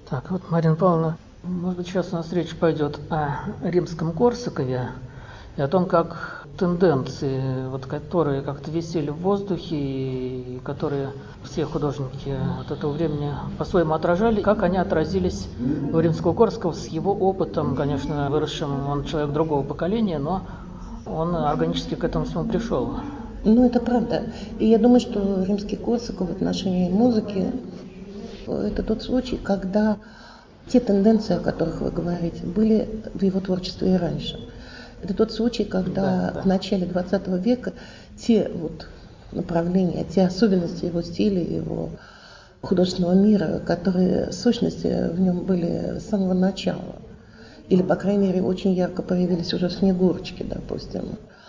Так, вот, Марина Павловна, может быть, сейчас у нас речь пойдет о римском Корсакове и о том, как тенденции, вот, которые как-то висели в воздухе и которые все художники от этого времени по-своему отражали, как они отразились у римского Корсакова с его опытом, конечно, выросшим, он человек другого поколения, но он органически к этому всему пришел. Ну, это правда. И я думаю, что римский Корсаков в отношении музыки – это тот случай, когда те тенденции, о которых вы говорите, были в его творчестве и раньше. Это тот случай, когда в начале 20 века те вот направления, те особенности его стиля, его художественного мира, которые в сущности в нем были с самого начала, или, по крайней мере, очень ярко проявились уже в «Снегурочке», допустим,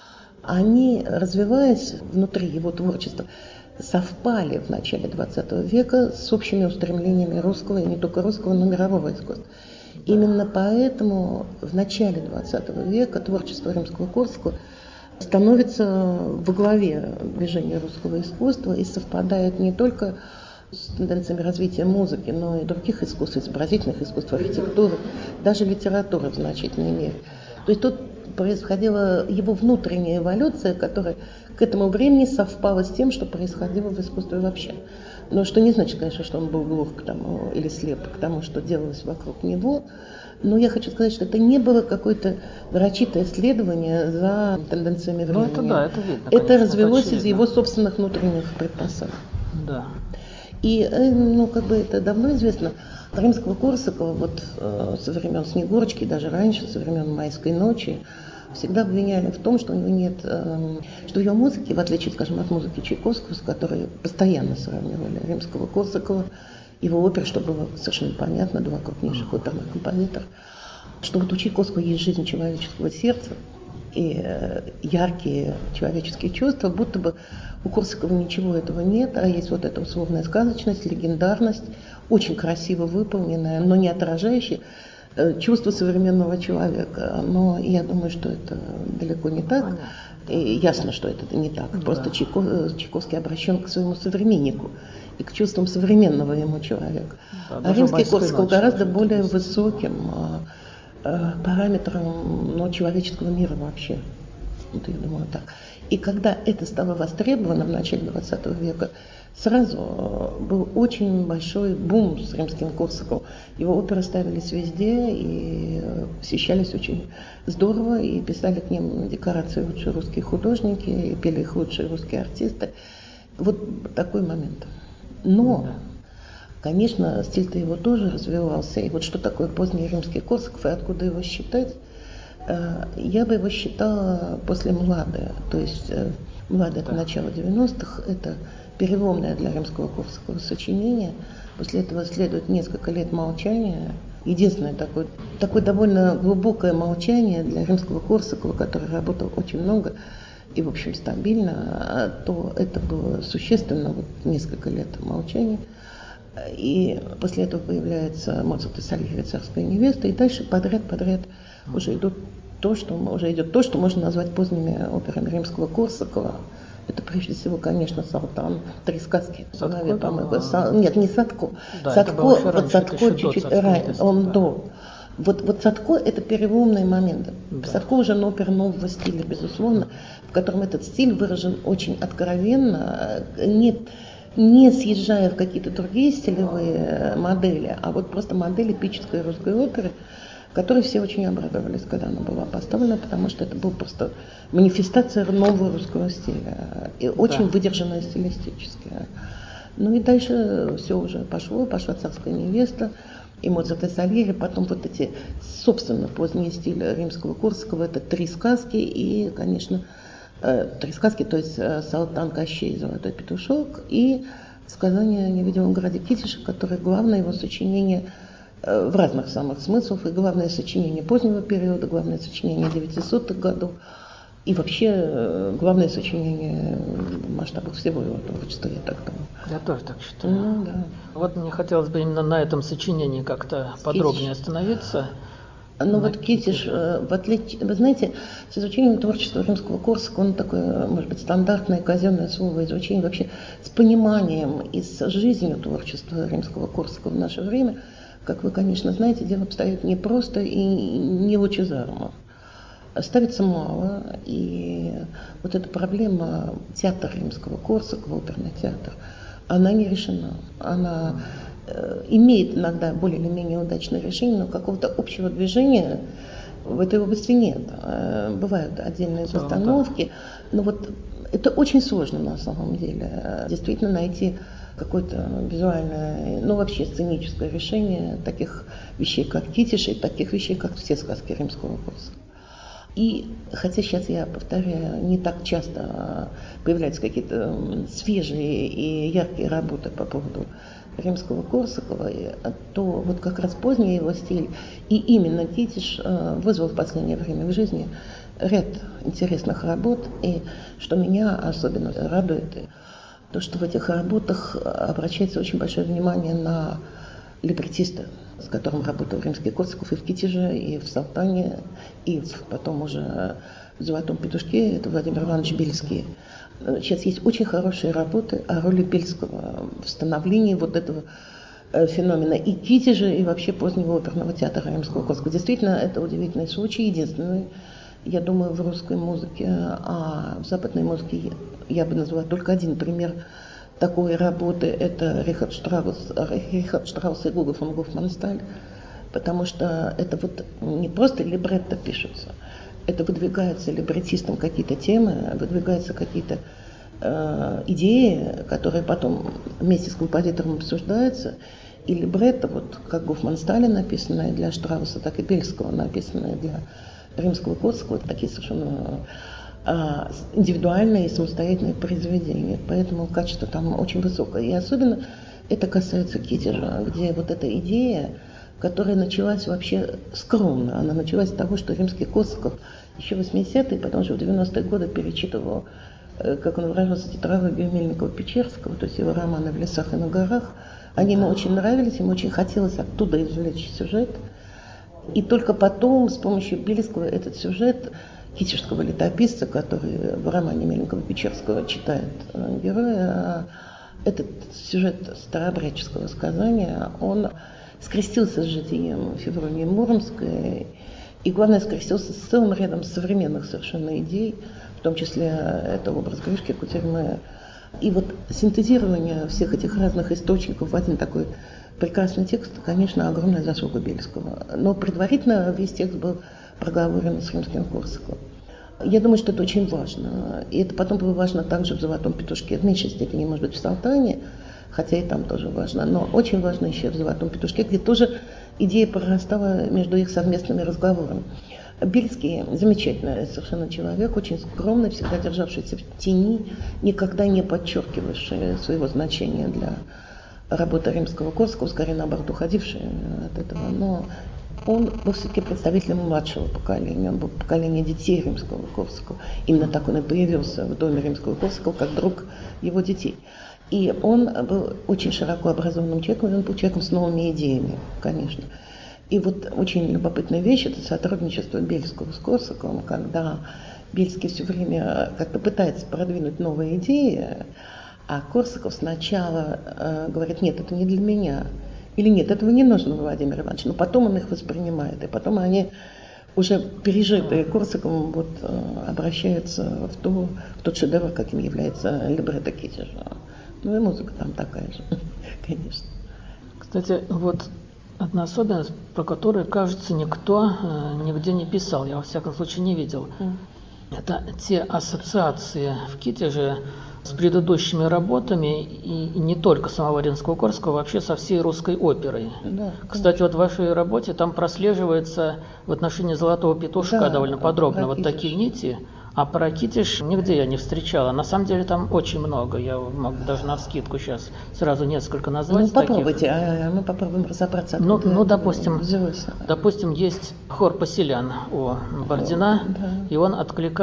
они, развиваясь внутри его творчества, совпали в начале 20 века с общими устремлениями русского, и не только русского, но мирового искусства. Именно поэтому в начале 20 века творчество римского Корсакова становится во главе движения русского искусства и совпадает не только с тенденциями развития музыки, но и других искусств, изобразительных искусств, архитектуры, даже литературы в значительной мере. То есть тут происходила его внутренняя эволюция, которая к этому времени совпала с тем, что происходило в искусстве вообще. Но что не значит, конечно, что он был глух к тому или слеп к тому, что делалось вокруг него. Но я хочу сказать, что это не было какое-то нарочитое исследование за тенденциями времени. Ну, это да, это видно. Это конечно, развелось из его собственных внутренних предпосылок. Да. И, это давно известно. Римского Корсакова вот со времен «Снегурочки», даже раньше, со времен «Майской ночи», всегда обвиняли в том, что у него нет, что в его музыке, в отличие, скажем, от музыки Чайковского, с которой постоянно сравнивали римского Корсакова, его опер, что было совершенно понятно, два крупнейших оперных композитора, что вот у Чайковского есть жизнь человеческого сердца и яркие человеческие чувства, будто бы у Корсакова ничего этого нет, а есть вот эта условная сказочность, легендарность, очень красиво выполненная, но не отражающая чувство современного человека. Но я думаю, что это далеко не так. И ясно, что это не так. Просто Чайковский обращен к своему современнику и к чувствам современного ему человека. А римский Корсаков гораздо более высоким параметром человеческого мира вообще. Вот я думаю так. И когда это стало востребовано в начале 20 века, сразу был очень большой бум с римским Корсаковым. Его оперы ставились везде и посещались очень здорово, и писали к ним декорации лучшие русские художники, и пели их лучшие русские артисты. Вот такой момент. Но, конечно, стиль-то его тоже развивался. И вот что такое поздний римский Корсаков и откуда его считать? Я бы его считала после Младе. То есть Младе – это начало 90-х, это переломное для римского Корсакова сочинение. После этого следует несколько лет молчания. Единственное такое довольно глубокое молчание для римского Корсакова, который работал очень много и, в общем, стабильно, то это было существенно, вот несколько лет молчания. И после этого появляется Моцарт и Сальери, «Царская невеста», и дальше подряд уже идет то, что можно назвать поздними операми римского Корсакова. Это прежде всего, конечно, Салтан, «Три сказки». Нет, не Садко. Да, Садко чуть-чуть раньше, он до. Вот Садко – это переломный момент. Да. Садко уже опера нового стиля, безусловно, в котором этот стиль выражен очень откровенно, не съезжая в какие-то другие стилевые модели, а вот просто модель эпической русской оперы, которой все очень обрадовались, когда она была поставлена, потому что это была просто манифестация нового русского стиля, и очень выдержанная стилистически. Ну и дальше все уже пошла «Царская невеста», и Моцарт и Сальери, потом вот эти, собственно, поздние стили римского Корсакова, это «Три сказки» и, конечно, «Три сказки», то есть «Салтан», «Кощей», «Золотой петушок» и «Сказание о невидимом граде Китише», которое главное его сочинение в разных самых смыслах, и главное сочинение позднего периода, главное сочинение 900-х годов, и вообще главное сочинение в масштабах всего его творчества, я так думаю. Я тоже так считаю. Да. Вот мне хотелось бы именно на этом сочинении как-то подробнее остановиться. Ну вот Китиш, в отличие, вы знаете, с изучением творчества Римского-Корсакова, он такое, может быть, стандартное казенное слово изучение, вообще с пониманием и с жизнью творчества Римского-Корсакова в наше время, как вы, конечно, знаете, дело обстоит не просто и не лучезарно. Ставится мало, и вот эта проблема театра Римского-Корсакова, оперный театр, она не решена. Она имеет иногда более или менее удачное решение, но какого-то общего движения в этой области нет. Бывают отдельные постановки, но вот это очень сложно на самом деле. Действительно найти какое-то визуальное, ну вообще сценическое решение таких вещей, как Китиш, и таких вещей, как все сказки Римского-Корсакова. И хотя сейчас, я повторяю, не так часто появляются какие-то свежие и яркие работы по поводу Римского-Корсакова, то вот как раз поздний его стиль и именно Китиш вызвал в последнее время в жизни ряд интересных работ. И что меня особенно радует, то что в этих работах обращается очень большое внимание на либретиста, с которым работал Римский-Корсаков и в Китиже, и в Салтане, и потом уже в «Золотом петушке», это Владимир Иванович Бельский. Сейчас есть очень хорошие работы о роли Бельского в становлении вот этого феномена и Китежа, и вообще позднего оперного театра Римского-Корсакова. Действительно, это удивительный случай, единственный, я думаю, в русской музыке, а в западной музыке я бы назвала только один пример такой работы, это Рихард Штраус и Гуго фон Гофмансталь, потому что это вот не просто либретто пишется, это выдвигаются либретистом какие-то темы, выдвигаются какие-то идеи, которые потом вместе с композитором обсуждаются, и либретто, вот как Гофмансталя написанное для Штрауса, так и Бельского написанное для Римского-Корсакова, это такие совершенно индивидуальные и самостоятельные произведения, поэтому качество там очень высокое. И особенно это касается Китежа, где вот эта идея, которая началась вообще скромно, она началась с того, что Римский-Корсаков еще в 80-е, потом же в 90-е годы перечитывал, как он выражался, тетралогию Мельникова-Печерского, то есть его романы «В лесах и на горах». Они ему очень нравились, ему очень хотелось оттуда извлечь сюжет. И только потом с помощью Бельского этот сюжет китежского летописца, который в романе Мельникова-Печерского читает героя, этот сюжет старообрядческого сказания, он скрестился с житием Февронии Муромской, и, главное, скрестился с целым рядом современных совершенно идей, в том числе это образ Гришки, Кутерьмы. И вот синтезирование всех этих разных источников в один такой прекрасный текст, конечно, огромная заслуга Бельского. Но предварительно весь текст был проговорен с Римским-Корсаковым. Я думаю, что это очень важно. И это потом было важно также в «Золотом петушке». В меньшей степени, может быть, в «Салтане», хотя и там тоже важно. Но очень важно еще в «Золотом петушке», где тоже идея прорастала между их совместными разговорами. Бельский замечательный совершенно человек, очень скромный, всегда державшийся в тени, никогда не подчеркивавший своего значения для работы Римского-Корсакова, скорее наоборот, уходивший от этого. Но он был все-таки представителем младшего поколения, он был поколение детей Римского-Корсакова. Именно так он и появился в доме Римского-Корсакова, как друг его детей. И он был очень широко образованным человеком, и он был человеком с новыми идеями, конечно. И вот очень любопытная вещь – это сотрудничество Бельского с Корсаковым, когда Бельский все время как-то пытается продвинуть новые идеи, а Корсаков сначала говорит: нет, это не для меня. Или нет, этого не нужно, Владимир Иванович. Но потом он их воспринимает, и потом они, уже пережитые Корсаковым, вот, обращаются в тот шедевр, каким является либретто Китежа. Ну и музыка там такая же, конечно. Кстати, вот одна особенность, про которую, кажется, никто нигде не писал, я во всяком случае не видел. Это те ассоциации в Китеже с предыдущими работами, и не только самого Римского-Корсакова, вообще со всей русской оперой. Да, кстати, вот в вашей работе там прослеживается в отношении «Золотого петушка» довольно подробно вот такие нити. А про Китиш нигде я не встречала. На самом деле там очень много. Я могу даже навскидку сейчас сразу несколько назвать. Ну, попробуйте, мы попробуем разобраться. Допустим, есть хор поселян у Бородина, да. И он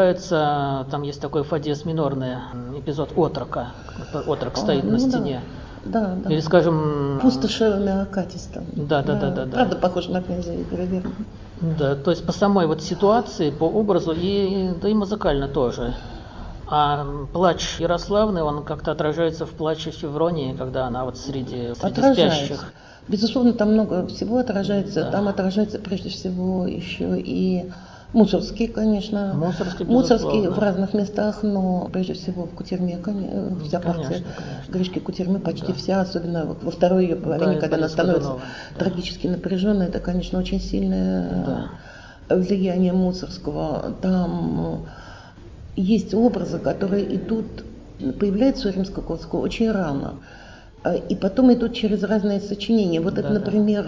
откликается, там есть такой фа диез минорный эпизод отрока. Отрок стоит на стене. Да, да. Или, скажем... Пустошевыми окатистом. Да. Правда, похоже на князя Игоря Верна. Да, то есть по самой вот ситуации, по образу, да и музыкально тоже. А плач Ярославны, он как-то отражается в плаче Февронии, когда она вот среди спящих. Безусловно, там много всего отражается. Да. Там отражается прежде всего еще и Мусорский, конечно. Мусорский в разных местах, но прежде всего в Кутерьме, вся партия Гришки Кутерьмы, почти вся, особенно во второй ее половине, когда она становится трагически напряженной, это, конечно, очень сильное влияние Мусорского. Там есть образы, которые появляются у Римского-Корсакова очень рано. И потом идут через разные сочинения. Вот это, например,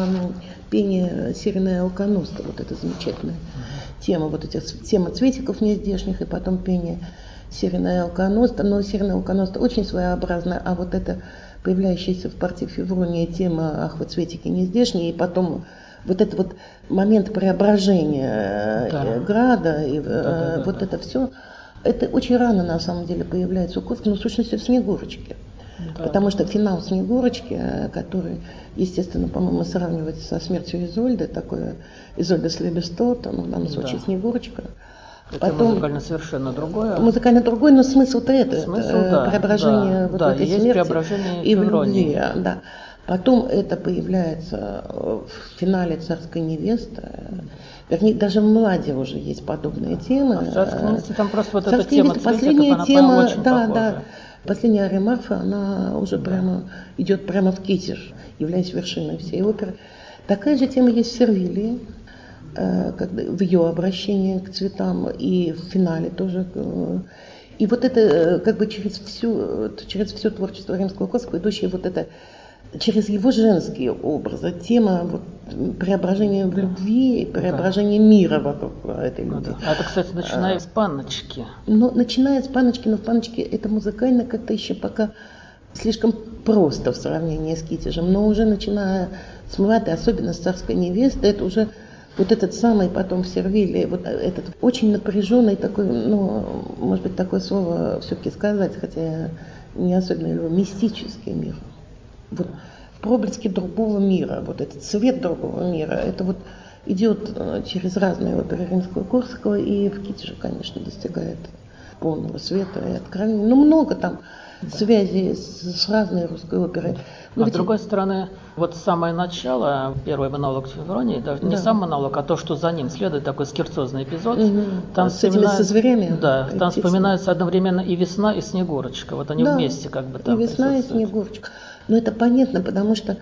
пение Северная Алконоста, вот эта замечательная тема, вот эти тема цветиков нездешних, и потом пение Северная Алконоста. Но Северная Алконоста очень своеобразная, а вот это появляющаяся в партии Феврония тема «Ах, вот цветики нездешние», и потом вот этот вот момент преображения града, и это все, это очень рано на самом деле появляется у Корсакова, но в сущности в «Снегурочке». Потому что финал «Снегурочки», который, естественно, по-моему, сравнивается со смертью Изольды, такое Изольда с Лебестотом, в данном случае «Снегурочка». Это музыкально совершенно другое. Музыкально другой, но смысл-то преображение вот этой смерти преображение и в любви. Да. Потом это появляется в финале «Царской невесты». Вернее, даже в «Младе» уже есть подобные темы. В «Царской невесте» там просто вот эта тема последняя она тема, очень похожа. Последняя ария Марфа, она уже идет прямо в Китеж, являясь вершиной всей оперы. Такая же тема есть в «Сервилии», в ее обращении к цветам, и в финале тоже. И вот это через все творчество Римского-Корсакова, идущее вот это через его женские образы, тема преображения в любви, преображения мира вокруг этой любви. А это, кстати, начиная с «Панночки». Начиная с «Панночки», но в «Панночке» это музыкально как-то еще пока слишком просто в сравнении с Китежем, но уже начиная с «Младой», особенно с «Царской невесты», это уже вот этот самый потом в «Сервилии», вот этот очень напряженный такой, может быть, такое слово все-таки сказать, хотя я не особенно люблю, мистический мир. Вот проблески другого мира, вот этот цвет другого мира, это вот идет через разные оперы Римского-Корсакова и в Китеже, конечно, достигает полного света и откровения. Много там связей с разной русской оперой. А с другой стороны, вот самое начало, первый монолог Февронии, даже не сам монолог, а то, что за ним следует такой скирцозный эпизод. Там с этими со зверями. Да, там вспоминается одновременно и «Весна», и «Снегурочка». Вот они вместе там и «Весна», и «Снегурочка». Но это понятно, потому что,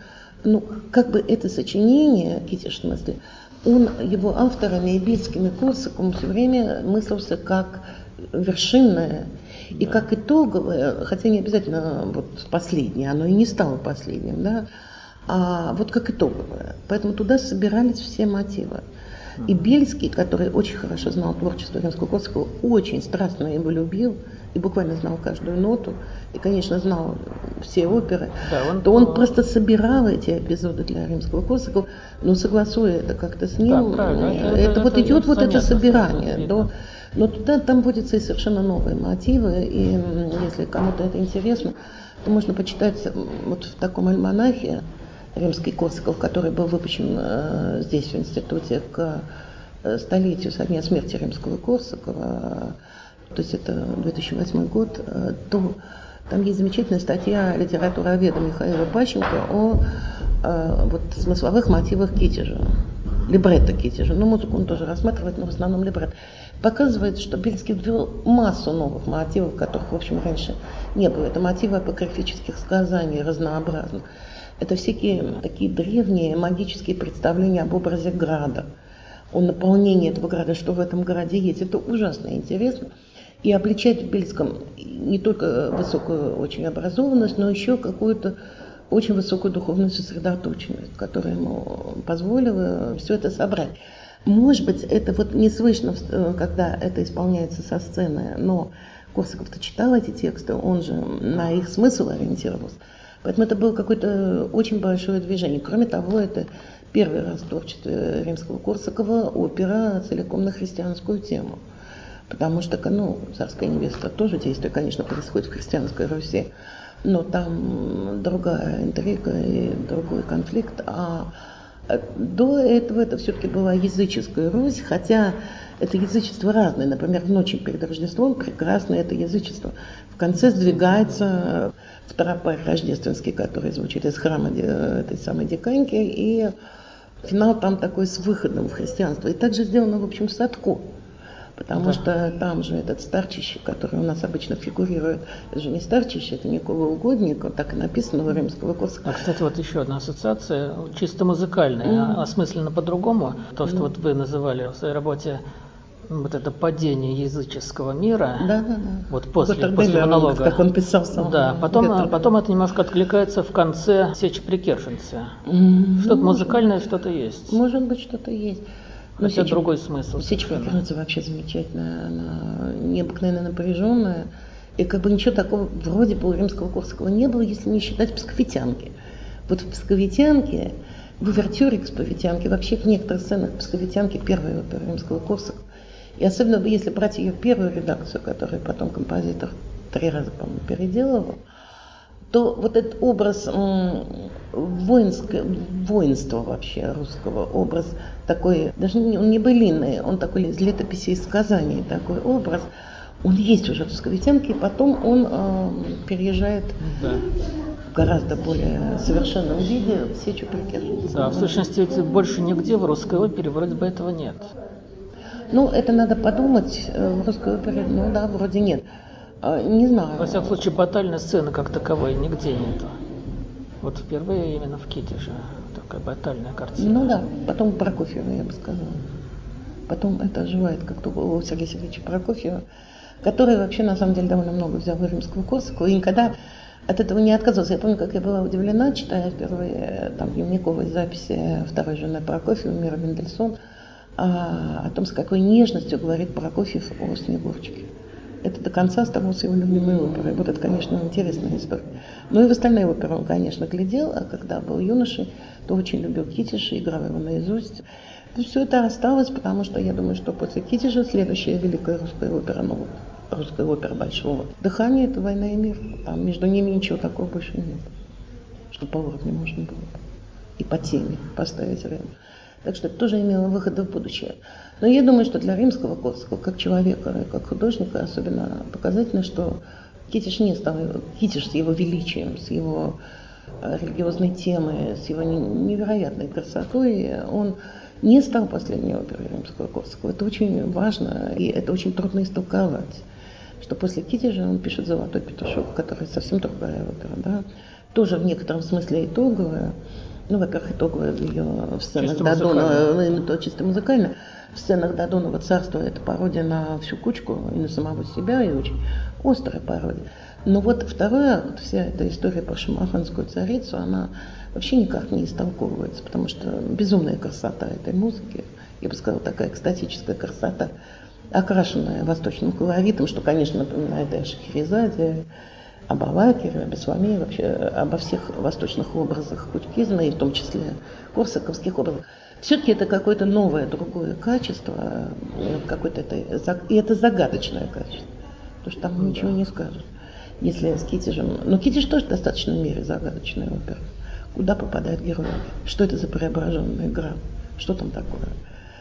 это сочинение, Китеж в смысле, его авторами и Бельским, и Корсаковым все время мыслился как вершинное и как итоговое, хотя не обязательно последнее, оно и не стало последним, а как итоговое. Поэтому туда собирались все мотивы. И Бельский, который очень хорошо знал творчество Римского-Корсакова, очень страстно его любил и буквально знал каждую ноту, и, конечно, знал все оперы, он просто собирал эти эпизоды для Римского-Корсакова, но согласуя это как-то с ним, это идет это собирание. Но там вводятся и совершенно новые мотивы, и если кому-то это интересно, то можно почитать в таком альманахе Римский-Корсаков, который был выпущен здесь, в институте, к столетию со дня смерти Римского-Корсакова, то есть это 2008 год, то там есть замечательная статья литературоведа Михаила Пащенко о смысловых мотивах Китежа, либретто Китежа. Музыку он тоже рассматривает, но в основном либретто. Показывает, что Бельский ввел массу новых мотивов, которых, в общем, раньше не было. Это мотивы апокрифических сказаний разнообразных. Это всякие такие древние магические представления об образе града, о наполнении этого града, что в этом граде есть. Это ужасно интересно. И обличать в Бельском не только высокую очень образованность, но еще какую-то очень высокую духовную сосредоточенность, которая ему позволила все это собрать. Может быть, это не слышно, когда это исполняется со сцены, но Корсаков-то читал эти тексты, он же на их смысл ориентировался. Поэтому это было какое-то очень большое движение. Кроме того, это первый раз в творчестве Римского-Корсакова опера целиком на христианскую тему. Потому что, «Царская невеста» тоже действие, конечно, происходит в христианской Руси. но там другая интрига и другой конфликт. А до этого это все-таки была языческая Русь, хотя это язычество разное. Например, в ночи перед Рождеством прекрасно это язычество. В конце сдвигается тропарь рождественский, который звучит из храма этой самой Диканьки, и финал там такой с выходом в христианство. И также сделано, в общем, в Садку. Потому что там же этот старчище, который у нас обычно фигурирует, это же не старчище, это Никола Угодник, так и написано у римского Корсака. А, кстати, вот еще одна ассоциация, чисто музыкальная, осмысленно по-другому. То, что вот вы называли в своей работе вот это падение языческого мира, вот после монолога. Как он писал сам. Да, потом это немножко откликается в конце «Сечи Прикершенцы». Что-то музыкальное, что-то есть. Может быть, что-то есть. Но это другой смысл. «Сечь Прикершенцы» вообще замечательная, она необыкновенно напряженная. И как бы ничего такого вроде бы у римского Корсакова не было, если не считать псковитянки. Вот в псковитянке, в увертюре к псковитянке, вообще в некоторых сценах псковитянки первой оперы римского Корсакова. И особенно если брать ее первую редакцию, которую потом композитор 3 раза, по-моему, переделывал, то вот этот образ воинства вообще русского, образ такой, даже он не былинный, он такой из летописей и сказаний такой образ, он есть уже в псковитянке, и потом он переезжает в гораздо более совершенном виде в «Сечу Прикершенцы». Да, в сущности, больше нигде в русской опере вроде бы этого нет. Ну, это надо подумать, в русской опере, ну да, вроде нет. Не знаю. Во всяком случае, батальной сцены как таковой нигде нету. Вот впервые именно в Китеже такая батальная картина. Ну да, потом Прокофьева, я бы сказала. Потом это оживает как-то у Сергея Сергеевича Прокофьева, который вообще, на самом деле, довольно много взял у римского Корсакова, и никогда от этого не отказывался. Я помню, как я была удивлена, читая впервые там дневниковые записи второй жены Прокофьева, Мира Мендельсон, о том, с какой нежностью говорит Прокофьев о Снегурочке. Это до конца оставался его любимой оперой. Вот это, конечно, интересная история. Ну и в остальные оперы он, конечно, глядел, а когда был юношей, то очень любил Китиш, играл его наизусть. И все это осталось, потому что я думаю, что после Китежа следующая великая русская опера, ну вот, русская опера большого дыхания, это «Война и мир». Там между ними ничего такого больше нет, что по уровню можно было и по теме поставить рядом. Так что это тоже имело выходы в будущее. Но я думаю, что для римского Корсакова, как человека и как художника, особенно показательно, что Китиш не стал, Китиш с его величием, с его религиозной темой, с его невероятной красотой, он не стал последней оперой римского Корсакова. Это очень важно, и это очень трудно истолковать, что после Китежа он пишет «Золотой петушок», который совсем другая опера, да? Тоже в некотором смысле итоговая. Ну, во-первых, итоговая в ее в сценах Додонова, то чисто музыкально. В сценах Додонова царства это пародия на всю кучку и на самого себя, и очень острая пародия. Но вот вторая, вот вся эта история про шамаханскую царицу, она вообще никак не истолковывается, потому что безумная красота этой музыки, я бы сказала, такая экстатическая красота, окрашенная восточным колоритом, что, конечно, напоминает и о Шахерезаде, об Авакере, об Исламе, вообще обо всех восточных образах кутькизма, и в том числе корсаковских образах. Все-таки это какое-то новое, другое качество, и это загадочное качество, потому что там ничего не скажешь. Если с Китежем... Но Китеж тоже в достаточной мере загадочная опера. Куда попадают герои? Что это за преображенная игра? Что там такое?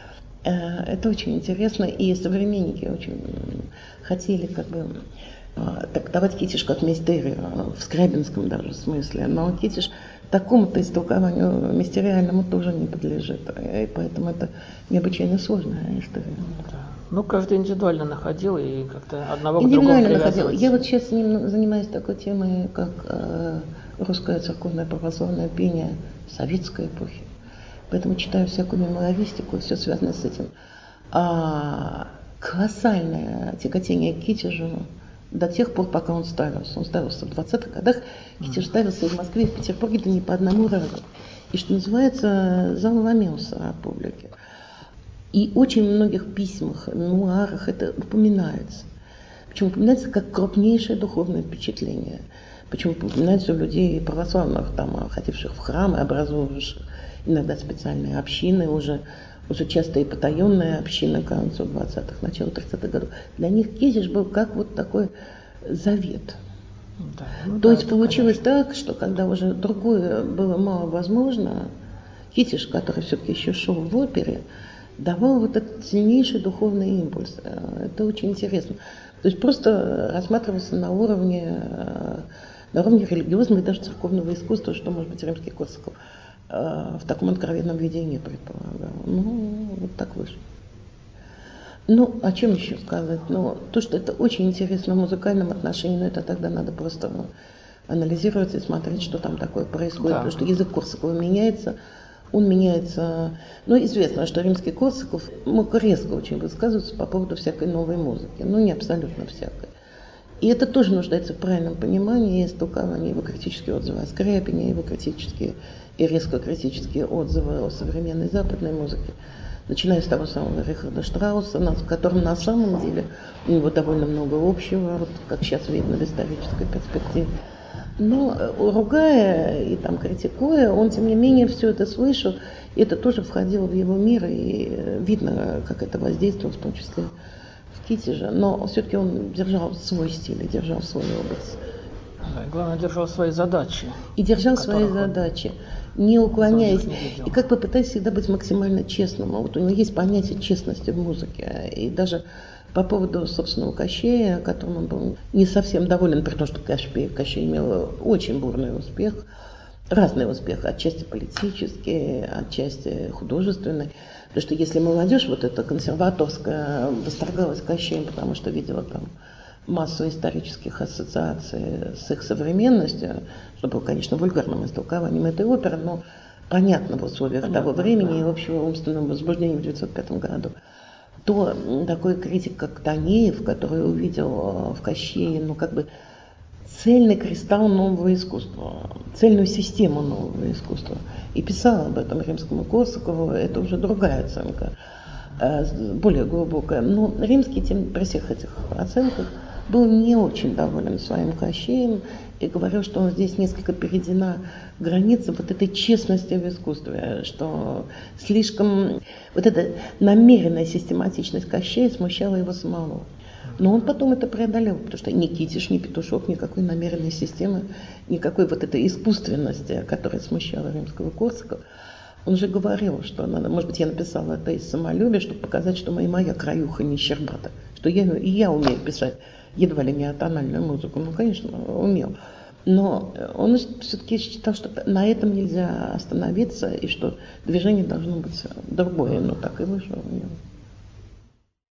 Это очень интересно, и современники очень хотели как бы трактовать Китеж как мистерию, в скрябинском даже смысле, но Китеж такому-то истолкованию мистериальному тоже не подлежит, и поэтому это необычайно сложная история. Ну, каждый индивидуально находил и как-то одного к другому привязывать. Я вот сейчас занимаюсь такой темой, как русское церковное православное пение советской эпохи. Поэтому читаю всякую мемуаристику, все связано с этим. Колоссальное тяготение к Китежу до тех пор, пока он ставился. Он ставился в 20-х годах. Китеж ставился и в Москве, и в Петербурге, да не по одному разу. И, что называется, зал ломился от публики. И очень в многих письмах, мемуарах это упоминается. Причем упоминается как крупнейшее духовное впечатление. Причем упоминается у людей православных, там, ходивших в храмы, образовавших иногда специальные общины, уже часто и потаенные общины к концу 20-х, началу 30-х годов. Для них Китеж был как вот такой завет. Да, То есть получилось так, что когда уже другое было мало возможно, Китиш, который все-таки еще шел в опере, давал вот этот сильнейший духовный импульс. Это очень интересно. То есть просто рассматривался на уровне религиозного и даже церковного искусства, что, может быть, Римский-Корсаков в таком откровенном виде и не предполагал. Ну, вот так вышло. Ну, о чем еще сказать? Ну, то, что это очень интересно в музыкальном отношении, но это тогда надо просто анализировать и смотреть, что там такое происходит. Да. Потому что язык Корсакова меняется, он меняется. Ну, известно, что Римский-Корсаков мог резко очень высказываться по поводу всякой новой музыки. Ну, не абсолютно всякой. И это тоже нуждается в правильном понимании и истолковании. Его критические отзывы о Скрябине, его критические и резко критические отзывы о современной западной музыке. Начиная с того самого Рихарда Штрауса, с которым на самом деле у него довольно много общего, вот как сейчас видно в исторической перспективе. Но ругая и там критикуя, он тем не менее все это слышал, и это тоже входило в его мир, и видно, как это воздействовало, в том числе в Китиже. Но все-таки он держал свой стиль и держал свой образ. Да, и главное, держал свои задачи. И держал свои задачи, не уклоняясь. И как бы пытаясь всегда быть максимально честным. Вот у него есть понятие честности в музыке. И даже по поводу собственного Кощея, которым он был не совсем доволен, при том, что Кощей имел очень бурный успех, разный успех, отчасти политический, отчасти художественный. Потому что если молодежь вот эта консерваторская восторгалась Кощеем, потому что видела там массу исторических ассоциаций с их современностью, что было, конечно, вульгарным истолкованием этой оперы, но понятно в условиях того времени и общего умственного возбуждения в 1905 году, то такой критик, как Танеев, который увидел в Кощее, ну, как бы цельный кристалл нового искусства, цельную систему нового искусства, и писал об этом Римскому Корсакову, это уже другая оценка, более глубокая. Но Римский при всех этих оценках был не очень доволен своим Кощеем и говорил, что он здесь несколько перейдена граница вот этой честности в искусстве, что слишком вот эта намеренная систематичность Кощея смущала его самого. Но он потом это преодолел, потому что ни Китиш, ни Петушок, никакой намеренной системы, никакой вот этой искусственности, которая смущала Римского-Корсакова. Он же говорил, что надо, может быть, я написала это из самолюбия, чтобы показать, что моя краюха не щербата, что я умею писать едва ли не атональную музыку. Ну, конечно, умел. Но он все-таки считал, что на этом нельзя остановиться, и что движение должно быть другое. Ну, так и вышло у него.